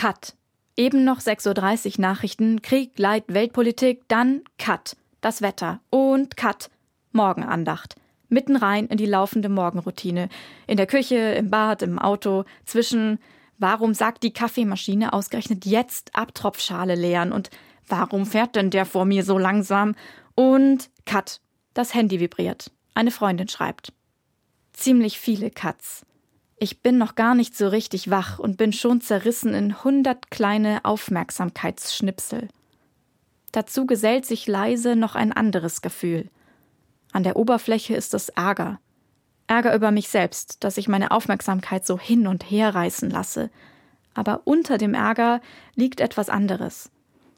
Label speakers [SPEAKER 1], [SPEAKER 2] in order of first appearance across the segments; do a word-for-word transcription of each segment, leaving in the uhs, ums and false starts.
[SPEAKER 1] Cut. Eben noch sechs Uhr dreißig Nachrichten, Krieg, Leid, Weltpolitik, dann Cut. Das Wetter und Cut. Morgenandacht. Mitten rein in die laufende Morgenroutine. In der Küche, im Bad, im Auto, zwischen warum sagt die Kaffeemaschine ausgerechnet jetzt Abtropfschale leeren und warum fährt denn der vor mir so langsam? Und Cut. Das Handy vibriert. Eine Freundin schreibt. Ziemlich viele Cuts. Ich bin noch gar nicht so richtig wach und bin schon zerrissen in hundert kleine Aufmerksamkeitsschnipsel. Dazu gesellt sich leise noch ein anderes Gefühl. An der Oberfläche ist es Ärger. Ärger über mich selbst, dass ich meine Aufmerksamkeit so hin und her reißen lasse. Aber unter dem Ärger liegt etwas anderes.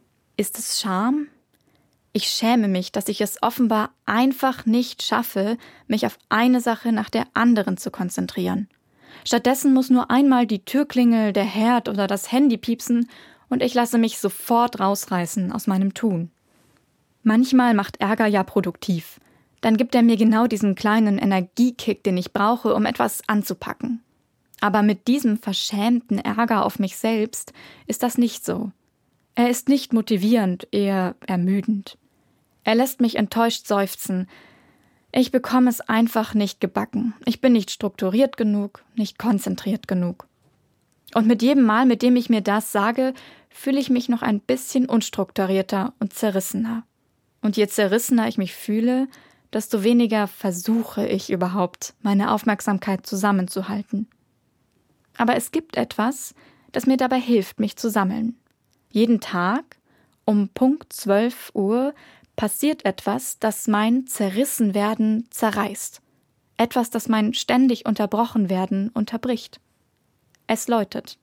[SPEAKER 1] Ist es Scham? Ich schäme mich, dass ich es offenbar einfach nicht schaffe, mich auf eine Sache nach der anderen zu konzentrieren. Stattdessen muss nur einmal die Türklingel, der Herd oder das Handy piepsen und ich lasse mich sofort rausreißen aus meinem Tun. Manchmal macht Ärger ja produktiv. Dann gibt er mir genau diesen kleinen Energiekick, den ich brauche, um etwas anzupacken. Aber mit diesem verschämten Ärger auf mich selbst ist das nicht so. Er ist nicht motivierend, eher ermüdend. Er lässt mich enttäuscht seufzen. Ich bekomme es einfach nicht gebacken. Ich bin nicht strukturiert genug, nicht konzentriert genug. Und mit jedem Mal, mit dem ich mir das sage, fühle ich mich noch ein bisschen unstrukturierter und zerrissener. Und je zerrissener ich mich fühle, desto weniger versuche ich überhaupt, meine Aufmerksamkeit zusammenzuhalten. Aber es gibt etwas, das mir dabei hilft, mich zu sammeln. Jeden Tag um Punkt zwölf Uhr passiert etwas, das mein Zerrissenwerden zerreißt. Etwas, das mein ständig Unterbrochenwerden unterbricht. Es läutet.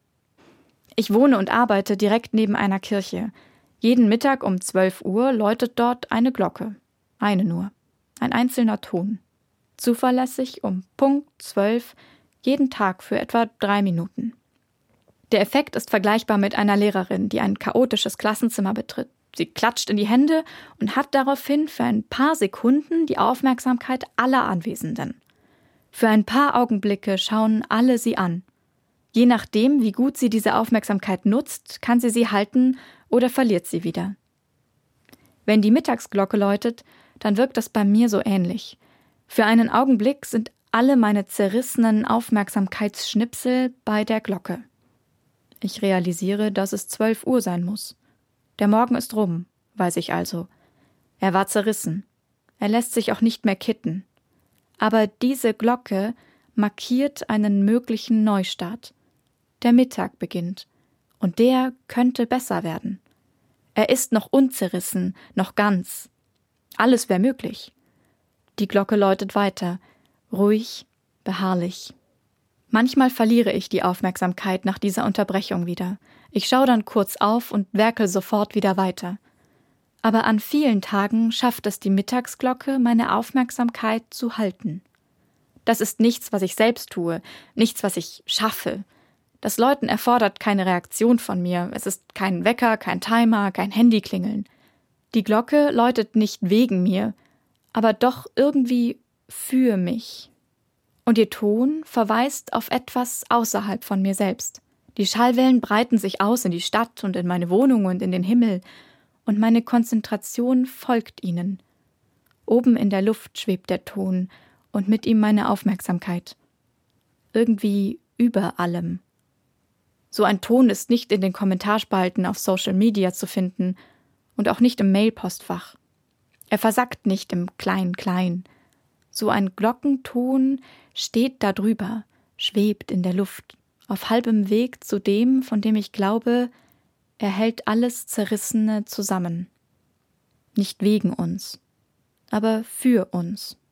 [SPEAKER 1] Ich wohne und arbeite direkt neben einer Kirche. Jeden Mittag um zwölf Uhr läutet dort eine Glocke. Eine nur. Ein einzelner Ton. Zuverlässig um Punkt zwölf, jeden Tag für etwa drei Minuten. Der Effekt ist vergleichbar mit einer Lehrerin, die ein chaotisches Klassenzimmer betritt. Sie klatscht in die Hände und hat daraufhin für ein paar Sekunden die Aufmerksamkeit aller Anwesenden. Für ein paar Augenblicke schauen alle sie an. Je nachdem, wie gut sie diese Aufmerksamkeit nutzt, kann sie sie halten oder verliert sie wieder. Wenn die Mittagsglocke läutet, dann wirkt das bei mir so ähnlich. Für einen Augenblick sind alle meine zerrissenen Aufmerksamkeitsschnipsel bei der Glocke. Ich realisiere, dass es zwölf Uhr sein muss. Der Morgen ist rum, weiß ich also. Er war zerrissen. Er lässt sich auch nicht mehr kitten. Aber diese Glocke markiert einen möglichen Neustart. Der Mittag beginnt. Und der könnte besser werden. Er ist noch unzerrissen, noch ganz. Alles wäre möglich. Die Glocke läutet weiter, ruhig, beharrlich. Manchmal verliere ich die Aufmerksamkeit nach dieser Unterbrechung wieder. Ich schaue dann kurz auf und werkel sofort wieder weiter. Aber an vielen Tagen schafft es die Mittagsglocke, meine Aufmerksamkeit zu halten. Das ist nichts, was ich selbst tue, nichts, was ich schaffe. Das Läuten erfordert keine Reaktion von mir. Es ist kein Wecker, kein Timer, kein Handyklingeln. Die Glocke läutet nicht wegen mir, aber doch irgendwie für mich. Und ihr Ton verweist auf etwas außerhalb von mir selbst. Die Schallwellen breiten sich aus in die Stadt und in meine Wohnung und in den Himmel, und meine Konzentration folgt ihnen. Oben in der Luft schwebt der Ton und mit ihm meine Aufmerksamkeit. Irgendwie über allem. So ein Ton ist nicht in den Kommentarspalten auf Social Media zu finden und auch nicht im Mailpostfach. Er versackt nicht im Klein-Klein. So ein Glockenton steht da drüber, schwebt in der Luft, auf halbem Weg zu dem, von dem ich glaube, er hält alles Zerrissene zusammen. Nicht wegen uns, aber für uns.